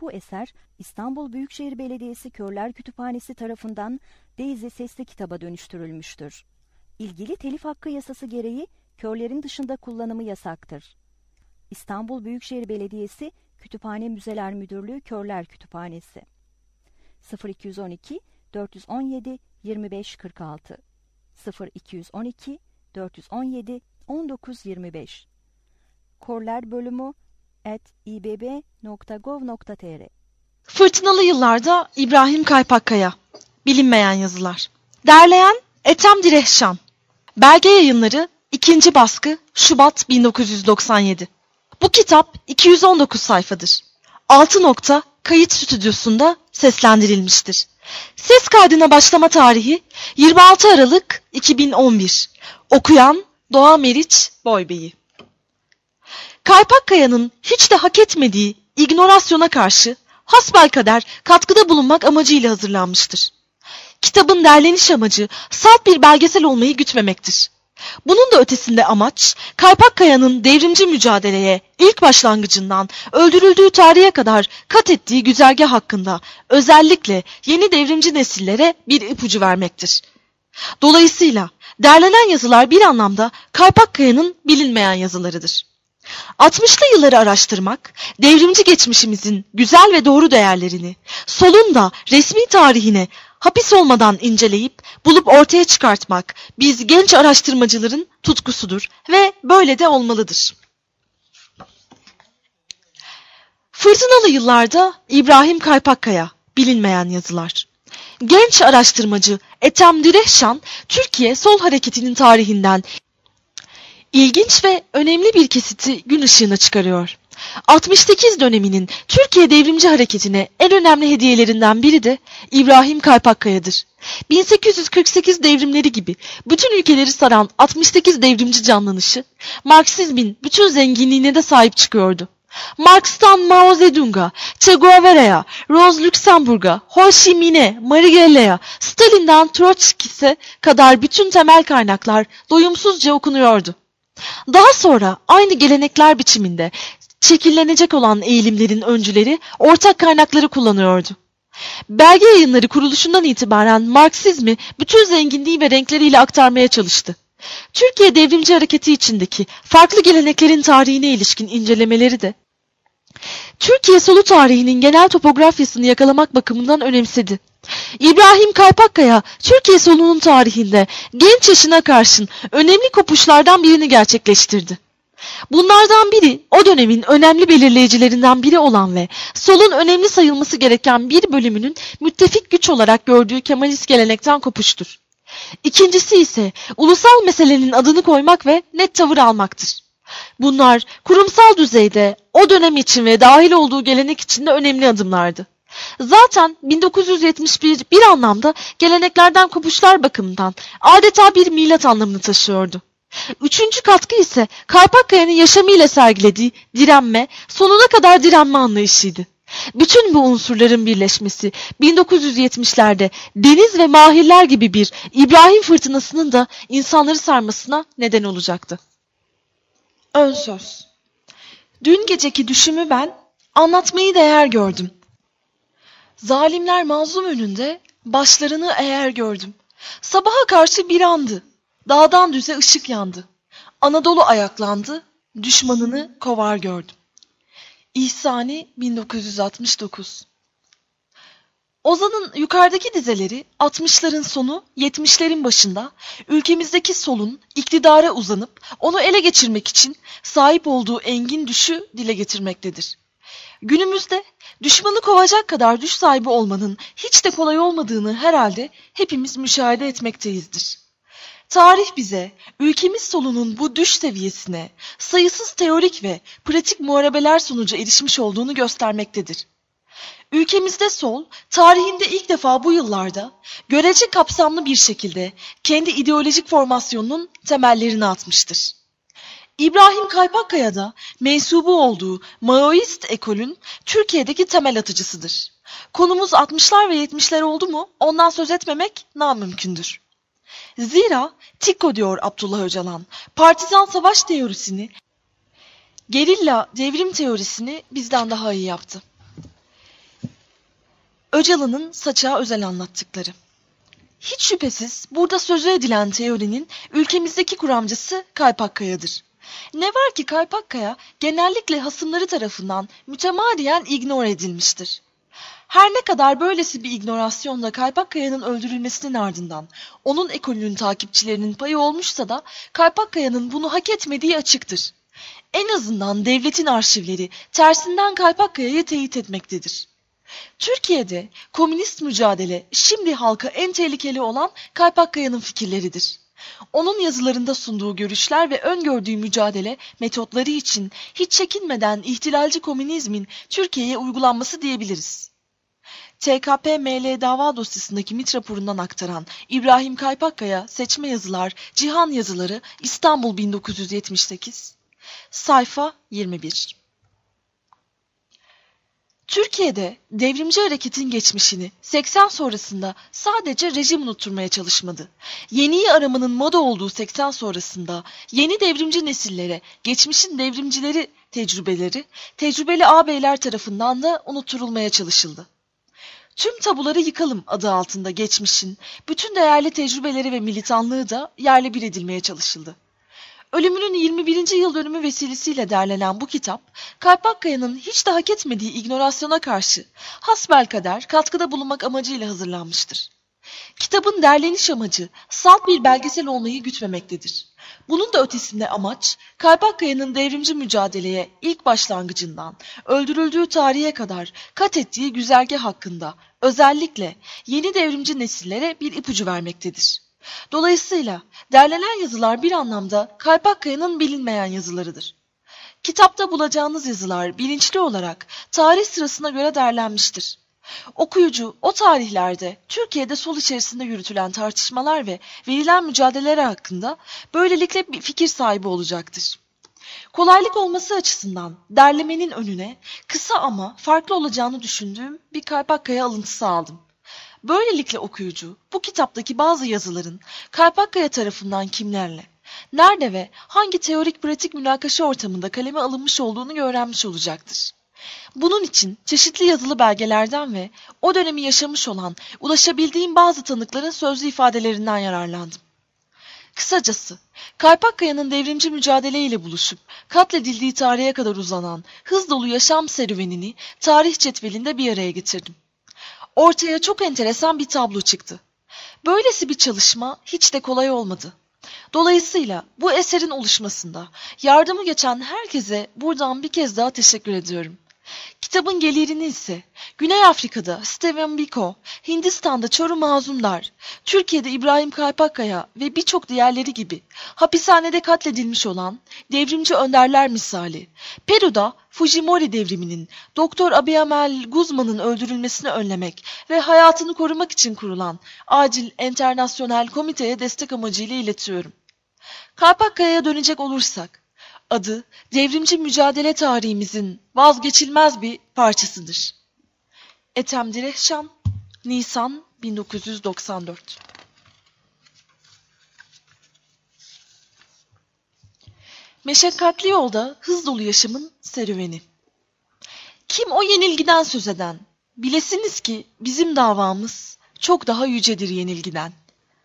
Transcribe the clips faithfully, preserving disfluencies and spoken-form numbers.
Bu eser İstanbul Büyükşehir Belediyesi Körler Kütüphanesi tarafından Daisy sesli kitaba dönüştürülmüştür. İlgili telif hakkı yasası gereği körlerin dışında kullanımı yasaktır. İstanbul Büyükşehir Belediyesi Kütüphane Müzeler Müdürlüğü Körler Kütüphanesi sıfır iki on iki dört on yedi yirmi beş kırk altı sıfır iki on iki dört on yedi on dokuz yirmi beş Körler bölümü at i b b nokta gov nokta t r Fırtınalı Yıllarda İbrahim Kaypakkaya. Bilinmeyen yazılar. Derleyen Ethem Direhşan. Belge Yayınları ikinci baskı Şubat bin dokuz yüz doksan yedi. Bu kitap iki yüz on dokuz sayfadır. altı nokta kayıt stüdyosunda seslendirilmiştir. Ses kaydına başlama tarihi yirmi altı Aralık iki bin on bir. Okuyan Doğa Meriç Boybeyi. Kaypakkaya'nın hiç de hak etmediği ignorasyona karşı hasbelkader katkıda bulunmak amacıyla hazırlanmıştır. Kitabın derleniş amacı salt bir belgesel olmayı gütmemektir. Bunun da ötesinde amaç, Kaypakkaya'nın devrimci mücadeleye ilk başlangıcından öldürüldüğü tarihe kadar kat ettiği güzergah hakkında özellikle yeni devrimci nesillere bir ipucu vermektir. Dolayısıyla derlenen yazılar bir anlamda Kaypakkaya'nın bilinmeyen yazılarıdır. altmışlı yılları araştırmak, devrimci geçmişimizin güzel ve doğru değerlerini, solun da resmi tarihine hapis olmadan inceleyip bulup ortaya çıkartmak biz genç araştırmacıların tutkusudur ve böyle de olmalıdır. Fırtınalı Yıllarda İbrahim Kaypakkaya. Bilinmeyen yazılar. Genç araştırmacı Ethem Direhşan, Türkiye Sol Hareketi'nin tarihinden İlginç ve önemli bir kesiti gün ışığına çıkarıyor. altmış sekiz döneminin Türkiye Devrimci Hareketi'ne en önemli hediyelerinden biri de İbrahim Kaypakkaya'dır. bin sekiz yüz kırk sekiz devrimleri gibi bütün ülkeleri saran altmış sekiz devrimci canlanışı, Marksizmin bütün zenginliğine de sahip çıkıyordu. Marx'tan Mao Zedong'a, Che Guevara'ya, Rosa Luxemburg'a, Ho Chi Minh'e, Marighella'ya, Stalin'den Troçki'ye kadar bütün temel kaynaklar doyumsuzca okunuyordu. Daha sonra aynı gelenekler biçiminde şekillenecek olan eğilimlerin öncüleri ortak kaynakları kullanıyordu. Belge Yayınları kuruluşundan itibaren Marksizmi bütün zenginliği ve renkleriyle aktarmaya çalıştı. Türkiye Devrimci Hareketi içindeki farklı geleneklerin tarihine ilişkin incelemeleri de Türkiye solu tarihinin genel topografyasını yakalamak bakımından önemsedi. İbrahim Kaypakkaya, Türkiye solunun tarihinde genç yaşına karşın önemli kopuşlardan birini gerçekleştirdi. Bunlardan biri o dönemin önemli belirleyicilerinden biri olan ve solun önemli sayılması gereken bir bölümünün müttefik güç olarak gördüğü Kemalist gelenekten kopuştur. İkincisi ise ulusal meselenin adını koymak ve net tavır almaktır. Bunlar kurumsal düzeyde o dönem için ve dahil olduğu gelenek için de önemli adımlardı. Zaten bin dokuz yüz yetmiş bir bir anlamda geleneklerden kopuşlar bakımından adeta bir milat anlamını taşıyordu. Üçüncü katkı ise Kaypakkaya'nın yaşamıyla sergilediği direnme, sonuna kadar direnme anlayışıydı. Bütün bu unsurların birleşmesi bin dokuz yüz yetmişlerde Deniz ve Mahirler gibi bir İbrahim fırtınasının da insanları sarmasına neden olacaktı. Ön söz. Dün geceki düşümü ben anlatmayı değer gördüm. Zalimler mazlum önünde başlarını eğer gördüm. Sabaha karşı bir andı. Dağdan düze ışık yandı. Anadolu ayaklandı. Düşmanını kovar gördüm. İhsani bin dokuz yüz altmış dokuz. Ozan'ın yukarıdaki dizeleri altmışların sonu yetmişlerin başında ülkemizdeki solun iktidara uzanıp onu ele geçirmek için sahip olduğu engin düşü dile getirmektedir. Günümüzde düşmanı kovacak kadar düş sahibi olmanın hiç de kolay olmadığını herhalde hepimiz müşahede etmekteyizdir. Tarih bize ülkemiz solunun bu düş seviyesine sayısız teorik ve pratik muharebeler sonucu erişmiş olduğunu göstermektedir. Ülkemizde sol, tarihinde ilk defa bu yıllarda görece kapsamlı bir şekilde kendi ideolojik formasyonunun temellerini atmıştır. İbrahim Kaypakkaya da mensubu olduğu Maoist ekolün Türkiye'deki temel atıcısıdır. Konumuz altmışlar ve yetmişler oldu mu ondan söz etmemek namümkündür. Zira Tikko diyor Abdullah Öcalan, partizan savaş teorisini, gerilla devrim teorisini bizden daha iyi yaptı. Öcalan'ın Saçak'a özel anlattıkları. Hiç şüphesiz burada sözü edilen teorinin ülkemizdeki kuramcısı Kaypakkaya'dır. Ne var ki Kaypakkaya genellikle hasımları tarafından mütemadiyen ignore edilmiştir. Her ne kadar böylesi bir ignorasyonla Kaypakkaya'nın öldürülmesinin ardından onun ekolünün takipçilerinin payı olmuşsa da Kaypakkaya'nın bunu hak etmediği açıktır. En azından devletin arşivleri tersinden Kaypakkaya'yı teyit etmektedir. Türkiye'de komünist mücadele şimdi halka en tehlikeli olan Kaypakkaya'nın fikirleridir. Onun yazılarında sunduğu görüşler ve öngördüğü mücadele metotları için hiç çekinmeden ihtilalci komünizmin Türkiye'ye uygulanması diyebiliriz. T K P M L dava dosyasındaki MİT raporundan aktaran İbrahim Kaypakkaya Seçme Yazılar, Cihan Yazıları, İstanbul bin dokuz yüz yetmiş sekiz, sayfa yirmi bir. Türkiye'de devrimci hareketin geçmişini seksen sonrasında sadece rejim unutturmaya çalışmadı. Yeniyi aramanın moda olduğu seksen sonrasında yeni devrimci nesillere geçmişin devrimcileri tecrübeleri, tecrübeli ağabeyler tarafından da unutturulmaya çalışıldı. Tüm tabuları yıkalım adı altında geçmişin bütün değerli tecrübeleri ve militanlığı da yerle bir edilmeye çalışıldı. Ölümünün yirmi birinci yıl dönümü vesilesiyle derlenen bu kitap, Kaypakkaya'nın hiç de hak etmediği ignorasyona karşı hasbelkader katkıda bulunmak amacıyla hazırlanmıştır. Kitabın derleniş amacı salt bir belgesel olmayı gütmemektedir. Bunun da ötesinde amaç, Kaypakkaya'nın devrimci mücadeleye ilk başlangıcından öldürüldüğü tarihe kadar kat ettiği güzergah hakkında özellikle yeni devrimci nesillere bir ipucu vermektedir. Dolayısıyla derlenen yazılar bir anlamda Kaypakkaya'nın bilinmeyen yazılarıdır. Kitapta bulacağınız yazılar bilinçli olarak tarih sırasına göre derlenmiştir. Okuyucu o tarihlerde Türkiye'de sol içerisinde yürütülen tartışmalar ve verilen mücadeleler hakkında böylelikle bir fikir sahibi olacaktır. Kolaylık olması açısından derlemenin önüne kısa ama farklı olacağını düşündüğüm bir Kaypakkaya alıntısı aldım. Böylelikle okuyucu bu kitaptaki bazı yazıların Kaypakkaya tarafından kimlerle, nerede ve hangi teorik pratik münakaşa ortamında kaleme alınmış olduğunu öğrenmiş olacaktır. Bunun için çeşitli yazılı belgelerden ve o dönemi yaşamış olan ulaşabildiğim bazı tanıkların sözlü ifadelerinden yararlandım. Kısacası Kaypakkaya'nın devrimci mücadeleyle buluşup katledildiği tarihe kadar uzanan hız dolu yaşam serüvenini tarih cetvelinde bir araya getirdim. Ortaya çok enteresan bir tablo çıktı. Böylesi bir çalışma hiç de kolay olmadı. Dolayısıyla bu eserin oluşmasında yardımı geçen herkese buradan bir kez daha teşekkür ediyorum. Kitabın gelirini ise Güney Afrika'da Stephen Biko, Hindistan'da Çorum Mazlumlar, Türkiye'de İbrahim Kaypakkaya ve birçok diğerleri gibi hapishanede katledilmiş olan devrimci önderler misali, Peru'da Fujimori devriminin Doktor Abiamel Guzman'ın öldürülmesini önlemek ve hayatını korumak için kurulan acil internasyonel komiteye destek amacıyla iletiyorum. Kaypakkaya'ya dönecek olursak, adı devrimci mücadele tarihimizin vazgeçilmez bir parçasıdır. Ethem Direhşan, Nisan bin dokuz yüz doksan dört. Meşakkatli yolda hız dolu yaşamın serüveni. Kim o yenilgiden söz eden? Bilesiniz ki bizim davamız çok daha yücedir yenilgiden.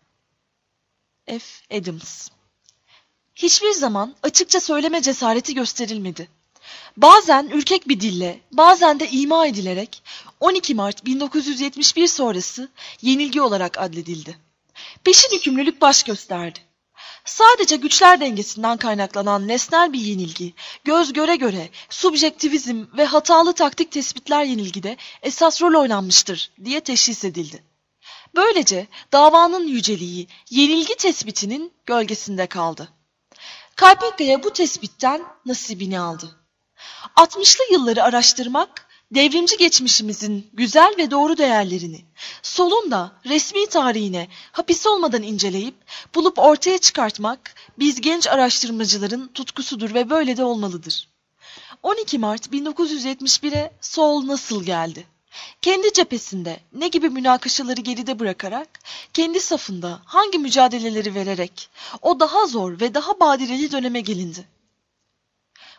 F. Adams. Hiçbir zaman açıkça söyleme cesareti gösterilmedi. Bazen ürkek bir dille, bazen de ima edilerek on iki Mart bin dokuz yüz yetmiş bir sonrası yenilgi olarak adledildi. Peşin hükümlülük baş gösterdi. Sadece güçler dengesinden kaynaklanan nesnel bir yenilgi, göz göre göre, subjektivizm ve hatalı taktik tespitler yenilgide esas rol oynanmıştır diye teşhis edildi. Böylece davanın yüceliği yenilgi tespitinin gölgesinde kaldı. Kaypakkaya bu tespitten nasibini aldı. altmışlı yılları araştırmak, devrimci geçmişimizin güzel ve doğru değerlerini, solun da resmi tarihine hapis olmadan inceleyip bulup ortaya çıkartmak biz genç araştırmacıların tutkusudur ve böyle de olmalıdır. on iki Mart bin dokuz yüz yetmiş bire sol nasıl geldi? Kendi cephesinde ne gibi münakaşaları geride bırakarak, kendi safında hangi mücadeleleri vererek o daha zor ve daha badireli döneme gelindi.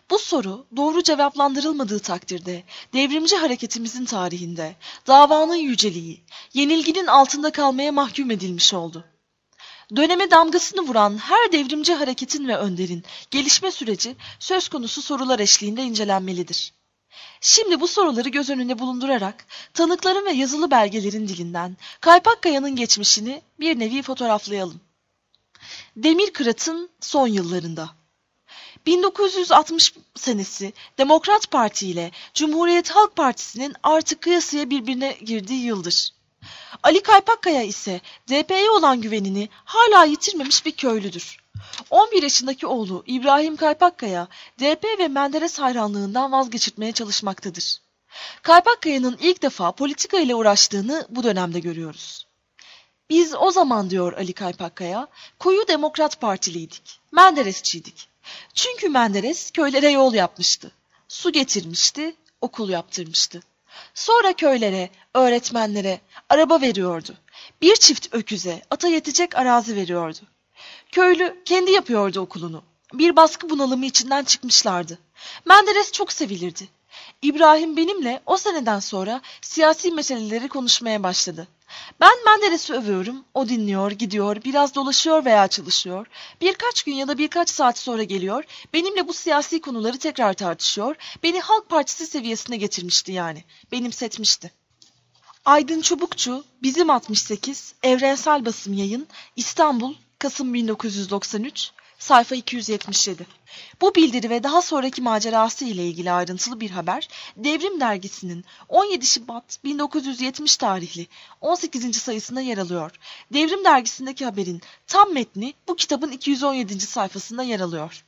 Bu soru doğru cevaplandırılmadığı takdirde devrimci hareketimizin tarihinde davanın yüceliği, yenilginin altında kalmaya mahkum edilmiş oldu. Döneme damgasını vuran her devrimci hareketin ve önderin gelişme süreci söz konusu sorular eşliğinde incelenmelidir. Şimdi bu soruları göz önünde bulundurarak tanıkların ve yazılı belgelerin dilinden Kaypakkaya'nın geçmişini bir nevi fotoğraflayalım. Demirkırat'ın son yıllarında. bin dokuz yüz altmış senesi Demokrat Parti ile Cumhuriyet Halk Partisi'nin artık kıyasıya birbirine girdiği yıldır. Ali Kaypakkaya ise D P'ye olan güvenini hala yitirmemiş bir köylüdür. on bir yaşındaki oğlu İbrahim Kaypakkaya, D P ve Menderes hayranlığından vazgeçirtmeye çalışmaktadır. Kaypakkaya'nın ilk defa politika ile uğraştığını bu dönemde görüyoruz. Biz o zaman, diyor Ali Kaypakkaya, koyu Demokrat Partiliydik, Menderesçiydik. Çünkü Menderes köylere yol yapmıştı, su getirmişti, okul yaptırmıştı. Sonra köylere, öğretmenlere araba veriyordu. Bir çift öküze, ata yetecek arazi veriyordu. Köylü kendi yapıyordu okulunu. Bir baskı bunalımı içinden çıkmışlardı. Menderes çok sevilirdi. İbrahim benimle o seneden sonra siyasi meseleleri konuşmaya başladı. Ben Menderes'i övüyorum, o dinliyor, gidiyor, biraz dolaşıyor veya çalışıyor. Birkaç gün ya da birkaç saat sonra geliyor, benimle bu siyasi konuları tekrar tartışıyor, beni Halk Partisi seviyesine getirmişti yani, benimsetmişti. Aydın Çubukçu, Bizim altmış sekiz, Evrensel Basım Yayın, İstanbul, Kasım bin dokuz yüz doksan üç, sayfa iki yüz yetmiş yedi. Bu bildiri ve daha sonraki macerası ile ilgili ayrıntılı bir haber, Devrim Dergisi'nin on yedi Şubat bin dokuz yüz yetmiş tarihli on sekizinci sayısında yer alıyor. Devrim Dergisi'ndeki haberin tam metni bu kitabın iki yüz on yedinci sayfasında yer alıyor.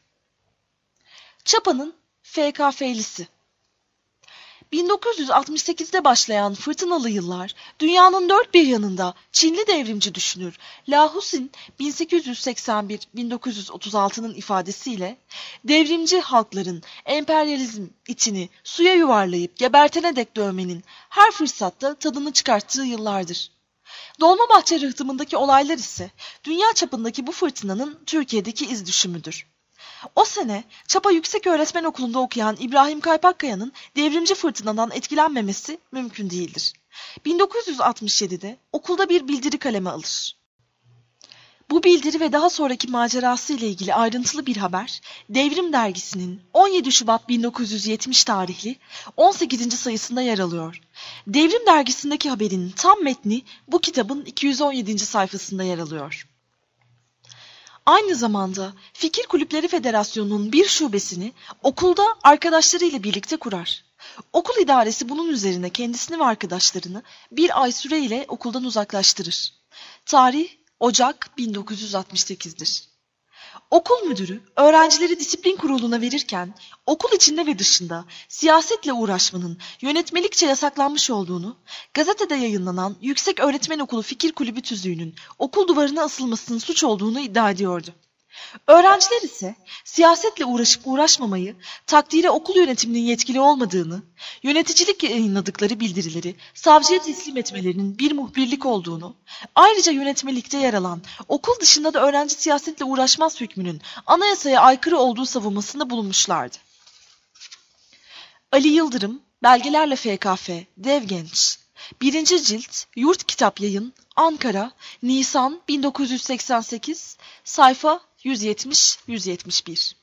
Çapa'nın F K F'lisi. bin dokuz yüz altmış sekizde başlayan fırtınalı yıllar, dünyanın dört bir yanında Çinli devrimci düşünür Lahusin bin sekiz yüz seksen bir bin dokuz yüz otuz altı'nın ifadesiyle devrimci halkların emperyalizm itini suya yuvarlayıp gebertene dek dövmenin her fırsatta tadını çıkarttığı yıllardır. Dolmabahçe rıhtımındaki olaylar ise dünya çapındaki bu fırtınanın Türkiye'deki iz düşümüdür. O sene Çapa Yükseköğretmen Okulu'nda okuyan İbrahim Kaypakkaya'nın devrimci fırtınadan etkilenmemesi mümkün değildir. bin dokuz yüz altmış yedi'de okulda bir bildiri kaleme alır. Bu bildiri ve daha sonraki macerası ile ilgili ayrıntılı bir haber, Devrim Dergisi'nin on yedi Şubat bin dokuz yüz yetmiş tarihli on sekizinci sayısında yer alıyor. Devrim Dergisi'ndeki haberin tam metni bu kitabın iki yüz on yedinci sayfasında yer alıyor. Aynı zamanda Fikir Kulüpleri Federasyonu'nun bir şubesini okulda arkadaşlarıyla birlikte kurar. Okul idaresi bunun üzerine kendisini ve arkadaşlarını bir ay süreyle okuldan uzaklaştırır. Tarih Ocak bin dokuz yüz altmış sekiz'dir. Okul müdürü öğrencileri disiplin kuruluna verirken okul içinde ve dışında siyasetle uğraşmanın yönetmelikçe yasaklanmış olduğunu, gazetede yayınlanan Yükseköğretmen Okulu Fikir Kulübü tüzüğünün okul duvarına asılmasının suç olduğunu iddia ediyordu. Öğrenciler ise siyasetle uğraşıp uğraşmamayı, takdire okul yönetiminin yetkili olmadığını, yöneticilik yayınladıkları bildirileri savcıya teslim etmelerinin bir muhbirlik olduğunu, ayrıca yönetmelikte yer alan okul dışında da öğrenci siyasetle uğraşmaz hükmünün anayasaya aykırı olduğu savunmasında bulunmuşlardı. Ali Yıldırım, Belgelerle F K F, Dev Genç, birinci cilt, Yurt Kitap Yayın, Ankara, Nisan bin dokuz yüz seksen sekiz, sayfa yüz yetmiş yüz yetmiş bir.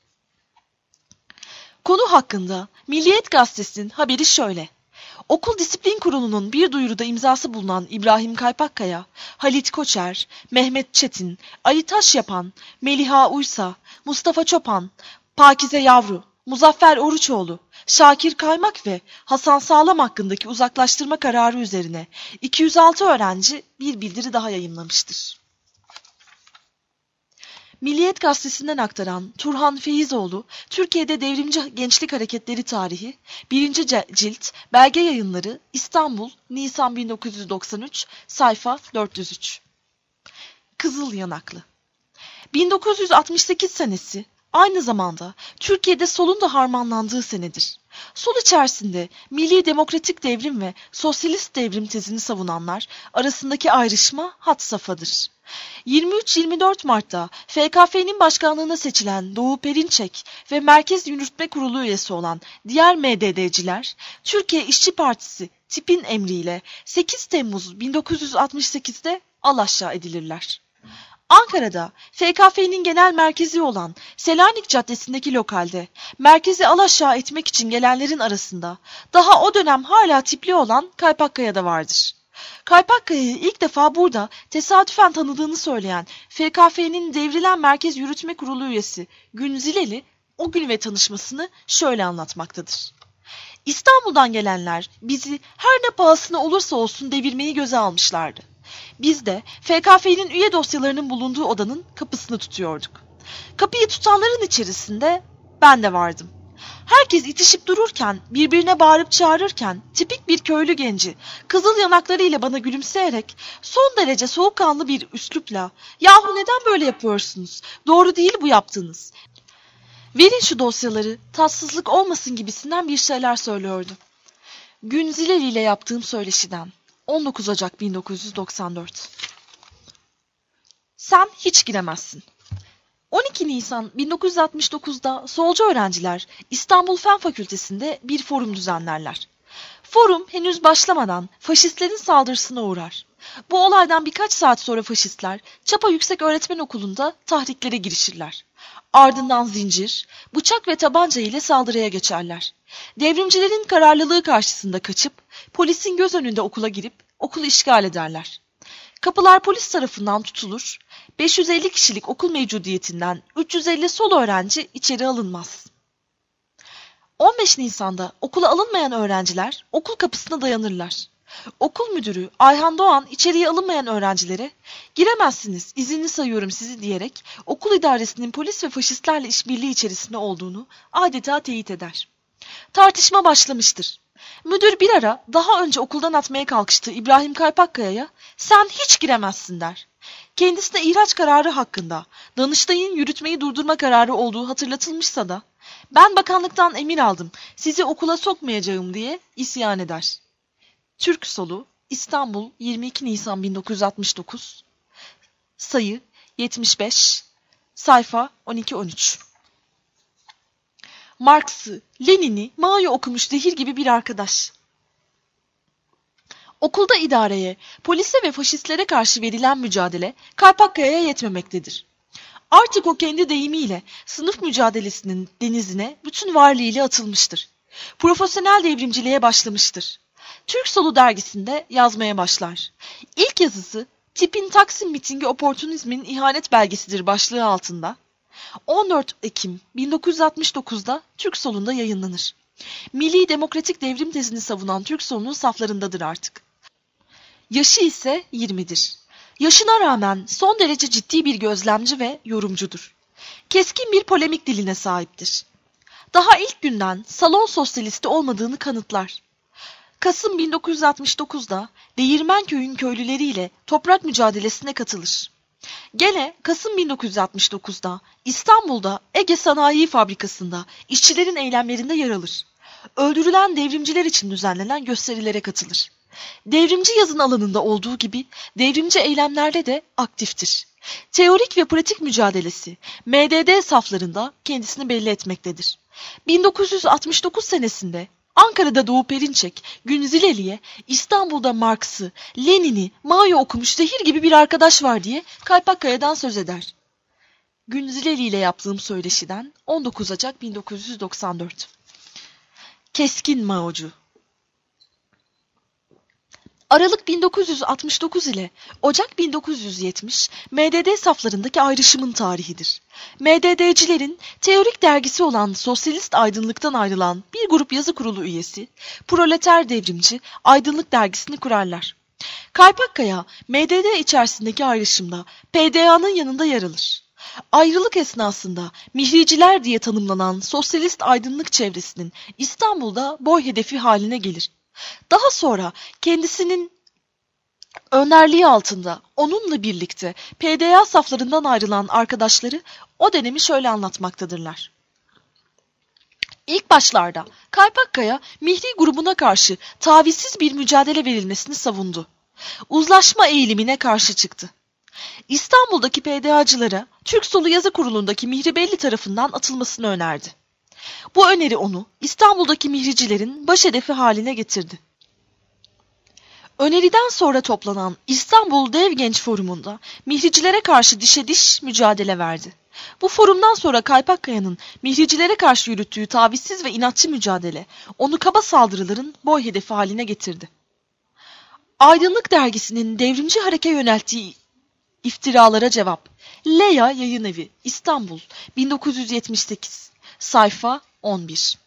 Konu hakkında Milliyet Gazetesi'nin haberi şöyle. Okul Disiplin Kurulu'nun bir duyuruda imzası bulunan İbrahim Kaypakkaya, Halit Koçer, Mehmet Çetin, Ali Taşyapan, Meliha Uysa, Mustafa Çopan, Pakize Yavru, Muzaffer Oruçoğlu, Şakir Kaymak ve Hasan Sağlam hakkındaki uzaklaştırma kararı üzerine iki yüz altı öğrenci bir bildiri daha yayımlamıştır. Milliyet Gazetesi'nden aktaran Turhan Feyizoğlu, Türkiye'de Devrimci Gençlik Hareketleri Tarihi, birinci cilt, Belge Yayınları, İstanbul, Nisan bin dokuz yüz doksan üç, sayfa dört yüz üç. Kızıl Yanaklı. bin dokuz yüz altmış sekiz senesi, aynı zamanda Türkiye'de solun da harmanlandığı senedir. Sol içerisinde Milli Demokratik Devrim ve Sosyalist Devrim tezini savunanlar arasındaki ayrışma had safhadır. yirmi üç yirmi dört Mart'ta F K F'nin başkanlığına seçilen Doğu Perinçek ve Merkez Yürütme Kurulu üyesi olan diğer M D D'ciler, Türkiye İşçi Partisi tipin emriyle sekiz Temmuz bin dokuz yüz altmış sekiz'de alaşağı edilirler. Ankara'da F K F'nin genel merkezi olan Selanik Caddesi'ndeki lokalde merkezi alaşağı etmek için gelenlerin arasında daha o dönem hala tipli olan Kaypakkaya da vardır. Kaypakkaya'yı ilk defa burada tesadüfen tanıdığını söyleyen F K F'nin devrilen Merkez Yürütme Kurulu üyesi Gün Zileli o gün ve tanışmasını şöyle anlatmaktadır. İstanbul'dan gelenler bizi her ne pahasına olursa olsun devirmeyi göze almışlardı. Biz de F K F'nin üye dosyalarının bulunduğu odanın kapısını tutuyorduk. Kapıyı tutanların içerisinde ben de vardım. Herkes itişip dururken, birbirine bağırıp çağırırken tipik bir köylü genci kızıl yanaklarıyla bana gülümseyerek son derece soğukkanlı bir üslupla "Yahu neden böyle yapıyorsunuz? Doğru değil bu yaptığınız. Verin şu dosyaları, tatsızlık olmasın" gibisinden bir şeyler söylüyordu. Gün Zileli ile yaptığım söyleşiden on dokuz Ocak bin dokuz yüz doksan dört. Sen hiç giremezsin. on iki Nisan bin dokuz yüz altmış dokuz'da solcu öğrenciler İstanbul Fen Fakültesi'nde bir forum düzenlerler. Forum henüz başlamadan faşistlerin saldırısına uğrar. Bu olaydan birkaç saat sonra faşistler Çapa Yükseköğretmen Okulu'nda tahriklere girişirler. Ardından zincir, bıçak ve tabanca ile saldırıya geçerler. Devrimcilerin kararlılığı karşısında kaçıp polisin göz önünde okula girip okulu işgal ederler. Kapılar polis tarafından tutulur, beş yüz elli kişilik okul mevcudiyetinden üç yüz elli sol öğrenci içeri alınmaz. on beş Nisan'da okula alınmayan öğrenciler okul kapısına dayanırlar. Okul müdürü Ayhan Doğan içeriye alınmayan öğrencilere "Giremezsiniz, izinli sayıyorum sizi" diyerek okul idaresinin polis ve faşistlerle işbirliği içerisinde olduğunu adeta teyit eder. Tartışma başlamıştır. Müdür bir ara daha önce okuldan atmaya kalkıştığı İbrahim Kaypakkaya'ya "Sen hiç giremezsin" der. Kendisine ihraç kararı hakkında Danıştay'ın yürütmeyi durdurma kararı olduğu hatırlatılmışsa da "Ben bakanlıktan emir aldım, sizi okula sokmayacağım" diye isyan eder. Türk Solu, İstanbul, yirmi iki Nisan bin dokuz yüz altmış dokuz, sayı yetmiş beş, sayfa on iki on üç. Marx'ı, Lenin'i, Mao'yu okumuş zehir gibi bir arkadaş. Okulda idareye, polise ve faşistlere karşı verilen mücadele Kaypakkaya'ya yetmemektedir. Artık o kendi deyimiyle sınıf mücadelesinin denizine bütün varlığıyla atılmıştır. Profesyonel devrimciliğe başlamıştır. Türk Solu dergisinde yazmaya başlar. İlk yazısı "Tipin Taksim mitingi oportunizmin ihanet belgesidir" başlığı altında on dört Ekim bin dokuz yüz altmış dokuz'da Türk Solu'nda yayınlanır. Milli Demokratik Devrim tezini savunan Türk Solu'nun saflarındadır artık. Yaşı ise yirmi'dir. Yaşına rağmen son derece ciddi bir gözlemci ve yorumcudur. Keskin bir polemik diline sahiptir. Daha ilk günden salon sosyalisti olmadığını kanıtlar. Kasım bin dokuz yüz altmış dokuz'da Değirmenköy'ün köylüleriyle toprak mücadelesine katılır. Gene Kasım bin dokuz yüz altmış dokuz'da İstanbul'da Ege Sanayi Fabrikası'nda işçilerin eylemlerinde yer alır. Öldürülen devrimciler için düzenlenen gösterilere katılır. Devrimci yazın alanında olduğu gibi devrimci eylemlerde de aktiftir. Teorik ve pratik mücadelesi M D D saflarında kendisini belli etmektedir. bin dokuz yüz altmış dokuz senesinde Ankara'da Doğu Perinçek, Gün Zileli'ye İstanbul'da Marx'ı, Lenin'i, Mao'yu okumuş zehir gibi bir arkadaş var diye Kaypakkaya'dan söz eder. Gün Zileli ile yaptığım söyleşiden on dokuz Ocak bin dokuz yüz doksan dört. Keskin Mao'cu. Aralık bin dokuz yüz altmış dokuz ile Ocak bin dokuz yüz yetmiş M D D saflarındaki ayrışımın tarihidir. M D D'cilerin teorik dergisi olan Sosyalist Aydınlık'tan ayrılan bir grup yazı kurulu üyesi, Proleter Devrimci Aydınlık dergisini kurarlar. Kaypakkaya, M D D içerisindeki ayrışımda P D A'nın yanında yer alır. Ayrılık esnasında Mihriciler diye tanımlanan sosyalist aydınlık çevresinin İstanbul'da boy hedefi haline gelir. Daha sonra kendisinin önderliği altında onunla birlikte P D A saflarından ayrılan arkadaşları o dönemi şöyle anlatmaktadırlar. İlk başlarda Kaypakkaya, Mihri grubuna karşı tavizsiz bir mücadele verilmesini savundu. Uzlaşma eğilimine karşı çıktı. İstanbul'daki P D A'cılara Türk Solu Yazı Kurulu'ndaki Mihri Belli tarafından atılmasını önerdi. Bu öneri onu İstanbul'daki mihricilerin baş hedefi haline getirdi. Öneriden sonra toplanan İstanbul Dev Genç Forumu'nda mihricilere karşı dişe diş mücadele verdi. Bu forumdan sonra Kaypakkaya'nın mihricilere karşı yürüttüğü tavizsiz ve inatçı mücadele onu kaba saldırıların boy hedefi haline getirdi. Aydınlık Dergisi'nin devrimci hareke yönelttiği iftiralara cevap. Leya Yayınevi, İstanbul, bin dokuz yüz yetmiş sekiz, sayfa on bir.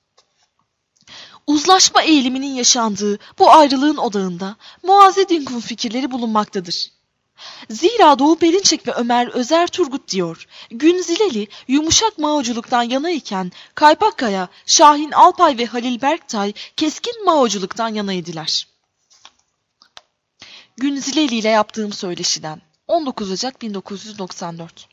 Uzlaşma eğiliminin yaşandığı bu ayrılığın odağında Muazze Dink'un fikirleri bulunmaktadır. Zira Doğu Perinçek ve Ömer Özer Turgut diyor, Gün Zileli yumuşak Maoculuktan yana iken Kaypakkaya, Şahin Alpay ve Halil Berktay keskin Maoculuktan yana idiler. Gün Zileli ile yaptığım söyleşiden on dokuz Ocak bin dokuz yüz doksan dört.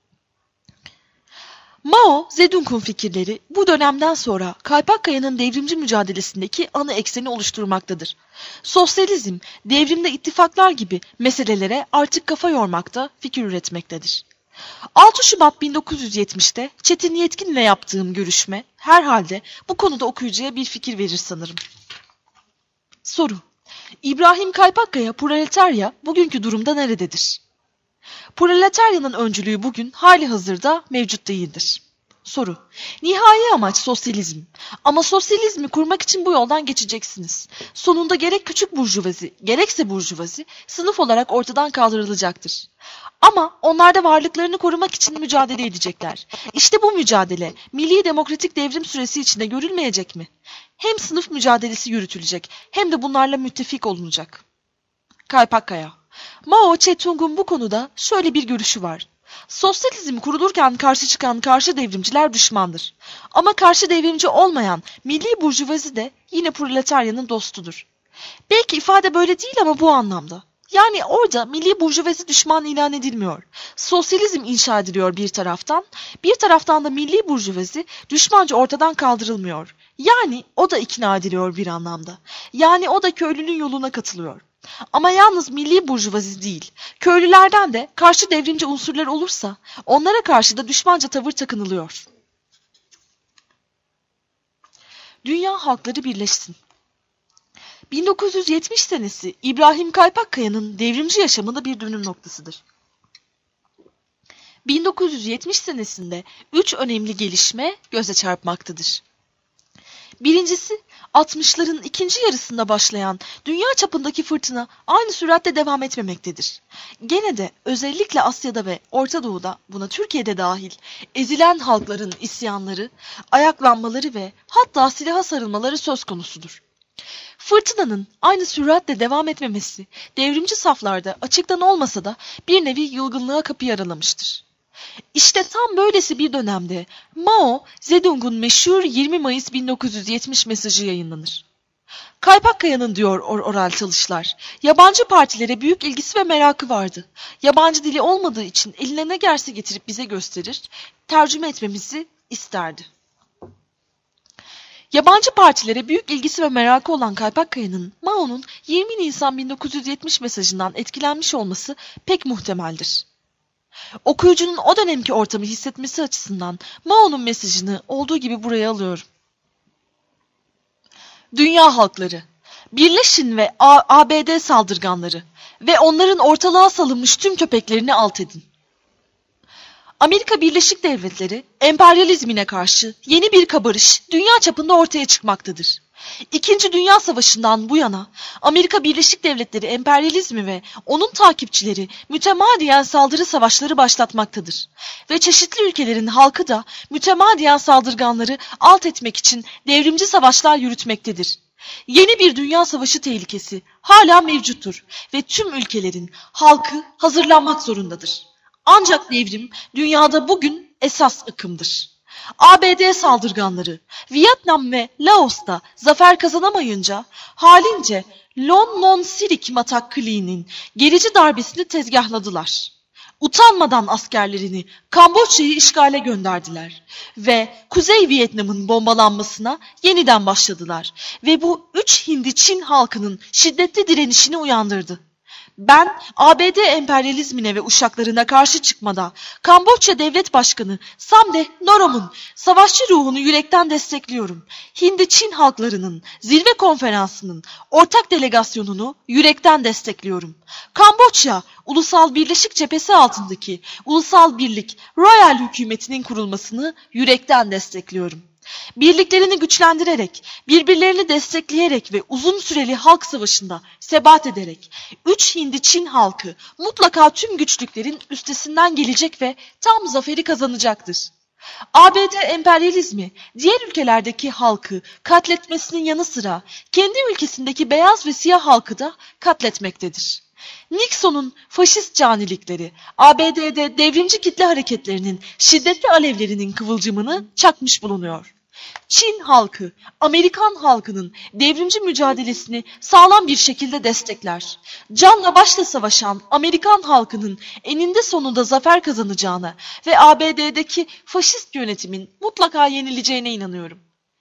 Mao Zedong'un fikirleri bu dönemden sonra Kaypakkaya'nın devrimci mücadelesindeki ana ekseni oluşturmaktadır. Sosyalizm, devrimde ittifaklar gibi meselelere artık kafa yormakta, fikir üretmektedir. altı Şubat bin dokuz yüz yetmişte Çetin Yetkin'le yaptığım görüşme herhalde bu konuda okuyucuya bir fikir verir sanırım. Soru: İbrahim Kaypakkaya proletarya bugünkü durumda nerededir? Proletaryanın öncülüğü bugün hali hazırda mevcut değildir. Soru: Nihai amaç sosyalizm. Ama sosyalizmi kurmak için bu yoldan geçeceksiniz. Sonunda gerek küçük burjuvazi, gerekse burjuvazi sınıf olarak ortadan kaldırılacaktır. Ama onlar da varlıklarını korumak için mücadele edecekler. İşte bu mücadele milli demokratik devrim süresi içinde görülmeyecek mi? Hem sınıf mücadelesi yürütülecek hem de bunlarla müttefik olunacak. Kaypakkaya: Mao Zedong'un bu konuda şöyle bir görüşü var. Sosyalizm kurulurken karşı çıkan karşı devrimciler düşmandır. Ama karşı devrimci olmayan milli burjuvazi de yine proletaryanın dostudur. Belki ifade böyle değil ama bu anlamda. Yani orada milli burjuvazi düşman ilan edilmiyor. Sosyalizm inşa ediliyor bir taraftan, bir taraftan da milli burjuvazi düşmanca ortadan kaldırılmıyor. Yani o da ikna ediliyor bir anlamda. Yani o da köylünün yoluna katılıyor. Ama yalnız milli burjuvazi değil, köylülerden de karşı devrimci unsurlar olursa onlara karşı da düşmanca tavır takınılıyor. Dünya halkları birleşsin. bin dokuz yüz yetmiş senesi İbrahim Kaypakkaya'nın devrimci yaşamında bir dönüm noktasıdır. bin dokuz yüz yetmiş senesinde üç önemli gelişme göze çarpmaktadır. Birincisi, altmışların ikinci yarısında başlayan dünya çapındaki fırtına aynı süratle devam etmemektedir. Gene de özellikle Asya'da ve Orta Doğu'da, buna Türkiye'de dahil, ezilen halkların isyanları, ayaklanmaları ve hatta silaha sarılmaları söz konusudur. Fırtınanın aynı süratle devam etmemesi, devrimci saflarda açıktan olmasa da bir nevi yılgınlığa kapıyı aralamıştır. İşte tam böylesi bir dönemde Mao Zedong'un meşhur yirmi Mayıs bin dokuz yüz yetmiş mesajı yayınlanır. Kaypakkaya'nın diyor or oral çalışlar, yabancı partilere büyük ilgisi ve merakı vardı. Yabancı dili olmadığı için eline ne gelse getirip bize gösterir, tercüme etmemizi isterdi. Yabancı partilere büyük ilgisi ve merakı olan Kaypakkaya'nın Mao'nun yirmi Nisan bin dokuz yüz yetmiş mesajından etkilenmiş olması pek muhtemeldir. Okuyucunun o dönemki ortamı hissetmesi açısından Mao'nun mesajını olduğu gibi buraya alıyorum. Dünya halkları, birleşin ve A B D saldırganları ve onların ortalığa salınmış tüm köpeklerini alt edin. Amerika Birleşik Devletleri emperyalizmine karşı yeni bir kabarış dünya çapında ortaya çıkmaktadır. İkinci Dünya Savaşı'ndan bu yana Amerika Birleşik Devletleri emperyalizmi ve onun takipçileri mütemadiyen saldırı savaşları başlatmaktadır. Ve çeşitli ülkelerin halkı da mütemadiyen saldırganları alt etmek için devrimci savaşlar yürütmektedir. Yeni bir dünya savaşı tehlikesi hala mevcuttur ve tüm ülkelerin halkı hazırlanmak zorundadır. Ancak devrim dünyada bugün esas akımdır. A B D saldırganları Vietnam ve Laos'ta zafer kazanamayınca halince Lon Non Sirik Matakkali'nin gerici darbesini tezgahladılar. Utanmadan askerlerini Kamboçya'yı işgale gönderdiler ve Kuzey Vietnam'ın bombalanmasına yeniden başladılar ve bu üç Hindi Çin halkının şiddetli direnişini uyandırdı. Ben A B D emperyalizmine ve uşaklarına karşı çıkmada Kamboçya Devlet Başkanı Samdeh Norom'un savaşçı ruhunu yürekten destekliyorum. Hindi-Çin halklarının zirve konferansının ortak delegasyonunu yürekten destekliyorum. Kamboçya Ulusal Birleşik Cephesi altındaki Ulusal Birlik Royal hükümetinin kurulmasını yürekten destekliyorum. Birliklerini güçlendirerek, birbirlerini destekleyerek ve uzun süreli halk savaşında sebat ederek üç Hindi-Çin halkı mutlaka tüm güçlüklerin üstesinden gelecek ve tam zaferi kazanacaktır. A B D emperyalizmi diğer ülkelerdeki halkı katletmesinin yanı sıra kendi ülkesindeki beyaz ve siyah halkı da katletmektedir. Nixon'un faşist canilikleri A B D'de devrimci kitle hareketlerinin şiddetli alevlerinin kıvılcımını çakmış bulunuyor. Çin halkı, Amerikan halkının devrimci mücadelesini sağlam bir şekilde destekler. Canla başla savaşan Amerikan halkının eninde sonunda zafer kazanacağına ve A B D'deki faşist yönetimin mutlaka yenileceğine inanıyorum.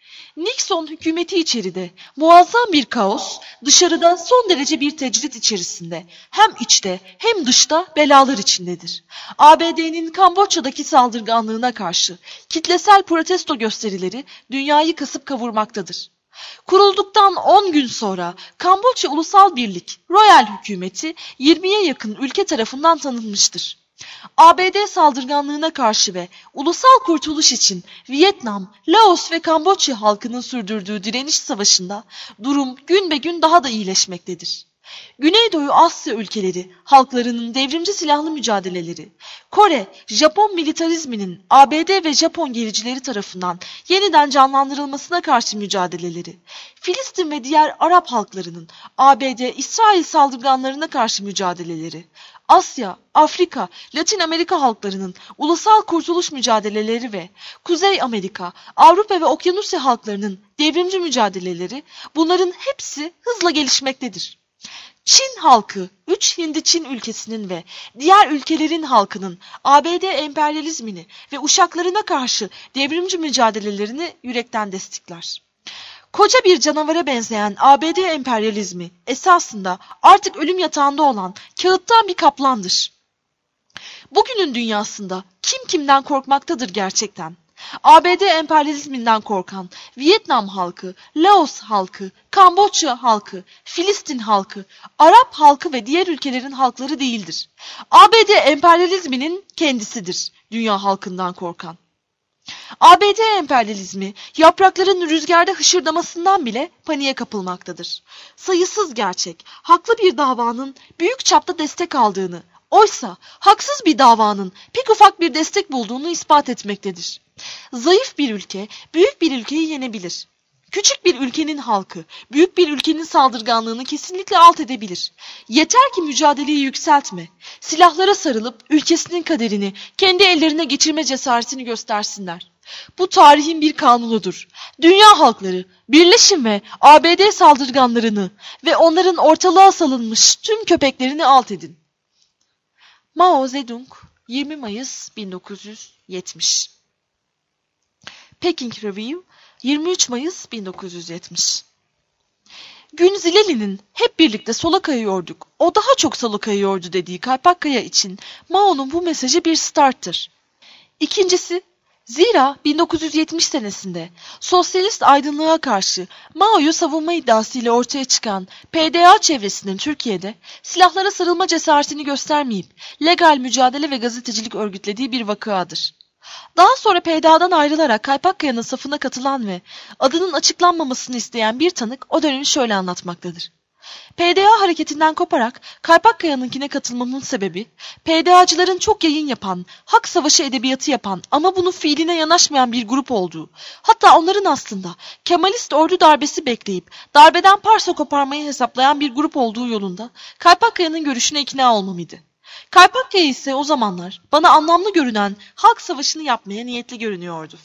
Nixon hükümeti içeride muazzam bir kaos, dışarıda son derece bir tecrit içerisinde, hem içte hem dışta belalar içindedir. A B D'nin Kamboçya'daki saldırganlığına karşı kitlesel protesto gösterileri dünyayı kasıp kavurmaktadır. Kurulduktan on gün sonra Kamboçya Ulusal Birlik Royal Hükümeti yirmiye yakın ülke tarafından tanınmıştır. A B D saldırganlığına karşı ve ulusal kurtuluş için Vietnam, Laos ve Kamboçya halkının sürdürdüğü direniş savaşında durum gün be gün daha da iyileşmektedir. Güneydoğu Asya ülkeleri halklarının devrimci silahlı mücadeleleri, Kore, Japon militarizminin A B D ve Japon gericileri tarafından yeniden canlandırılmasına karşı mücadeleleri, Filistin ve diğer Arap halklarının A B D, İsrail saldırganlarına karşı mücadeleleri, Asya, Afrika, Latin Amerika halklarının ulusal kurtuluş mücadeleleri ve Kuzey Amerika, Avrupa ve Okyanusya halklarının devrimci mücadeleleri, bunların hepsi hızla gelişmektedir. Çin halkı, üç Hindi-Çin ülkesinin ve diğer ülkelerin halkının A B D emperyalizmini ve uşaklarına karşı devrimci mücadelelerini yürekten destekler. Koca bir canavara benzeyen A B D emperyalizmi esasında artık ölüm yatağında olan kağıttan bir kaplandır. Bugünün dünyasında kim kimden korkmaktadır gerçekten? A B D emperyalizminden korkan Vietnam halkı, Laos halkı, Kamboçya halkı, Filistin halkı, Arap halkı ve diğer ülkelerin halkları değildir. A B D emperyalizminin kendisidir dünya halkından korkan. A B D emperyalizmi yaprakların rüzgarda hışırdamasından bile paniğe kapılmaktadır. Sayısız gerçek, haklı bir davanın büyük çapta destek aldığını, oysa haksız bir davanın pek ufak bir destek bulduğunu ispat etmektedir. Zayıf bir ülke, büyük bir ülkeyi yenebilir. Küçük bir ülkenin halkı, büyük bir ülkenin saldırganlığını kesinlikle alt edebilir. Yeter ki mücadeleyi yükseltme, silahlara sarılıp ülkesinin kaderini kendi ellerine geçirme cesaretini göstersinler. Bu tarihin bir kanunudur. Dünya halkları, birleşin ve A B D saldırganlarını ve onların ortalığa salınmış tüm köpeklerini alt edin. Mao Zedong, yirmi Mayıs bin dokuz yüz yetmiş. Peking Review, yirmi üç Mayıs bin dokuz yüz yetmiş. Gün Zileli'nin hep birlikte sola kayıyorduk, o daha çok sola kayıyordu dediği Kaypakkaya için Mao'nun bu mesajı bir starttır. İkincisi, zira bin dokuz yüz yetmiş senesinde sosyalist aydınlığa karşı Mao'yu savunma iddiasıyla ortaya çıkan P D A çevresinin Türkiye'de silahlara sarılma cesaretini göstermeyip legal mücadele ve gazetecilik örgütlediği bir vakadır. Daha sonra P D A'dan ayrılarak Kaypakkaya'nın safına katılan ve adının açıklanmamasını isteyen bir tanık o dönemi şöyle anlatmaktadır. P D A hareketinden koparak Kaypakkaya'nınkine katılmamın sebebi, P D A'cıların çok yayın yapan, hak savaşı edebiyatı yapan ama bunun fiiline yanaşmayan bir grup olduğu, hatta onların aslında Kemalist ordu darbesi bekleyip darbeden parça koparmayı hesaplayan bir grup olduğu yolunda Kaypakkaya'nın görüşüne ikna olmamıydı. Kaypakkaya ise o zamanlar bana anlamlı görünen halk savaşını yapmaya niyetli görünüyordu.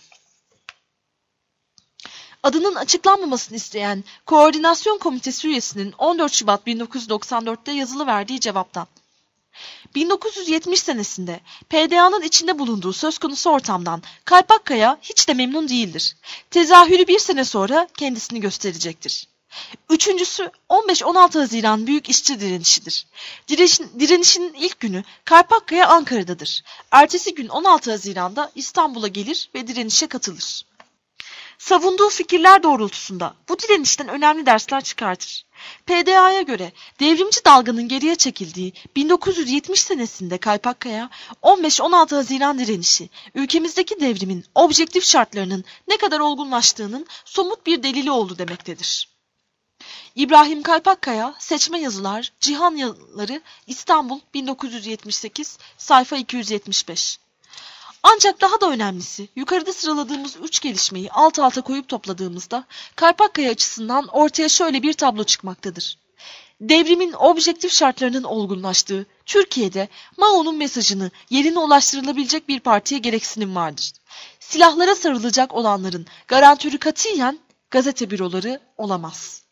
Adının açıklanmamasını isteyen Koordinasyon Komitesi üyesinin on dört Şubat bin dokuz yüz doksan dört'te yazılı verdiği cevaptan. bin dokuz yüz yetmiş senesinde P D A'nın içinde bulunduğu söz konusu ortamdan Kaypakkaya hiç de memnun değildir. Tezahürü bir sene sonra kendisini gösterecektir. Üçüncüsü on beş on altı Haziran Büyük İşçi Direnişi'dir. Direnişin, direnişin ilk günü Karpakkaya Ankara'dadır. Ertesi gün on altı Haziran'da İstanbul'a gelir ve direnişe katılır. Savunduğu fikirler doğrultusunda bu direnişten önemli dersler çıkartır. P D A'ya göre devrimci dalganın geriye çekildiği bin dokuz yüz yetmiş senesinde Kaypakkaya on beş on altı Haziran direnişi ülkemizdeki devrimin objektif şartlarının ne kadar olgunlaştığının somut bir delili oldu demektedir. İbrahim Kaypakkaya, Seçme Yazılar, Cihan Yazıları, İstanbul bin dokuz yüz yetmiş sekiz, sayfa iki yüz yetmiş beş. Ancak daha da önemlisi, yukarıda sıraladığımız üç gelişmeyi alt alta koyup topladığımızda Kaypakkaya açısından ortaya şöyle bir tablo çıkmaktadır. Devrimin objektif şartlarının olgunlaştığı Türkiye'de Mao'nun mesajını yerine ulaştırılabilecek bir partiye gereksinim vardır. Silahlara sarılacak olanların garantörü katiyen gazete büroları olamaz.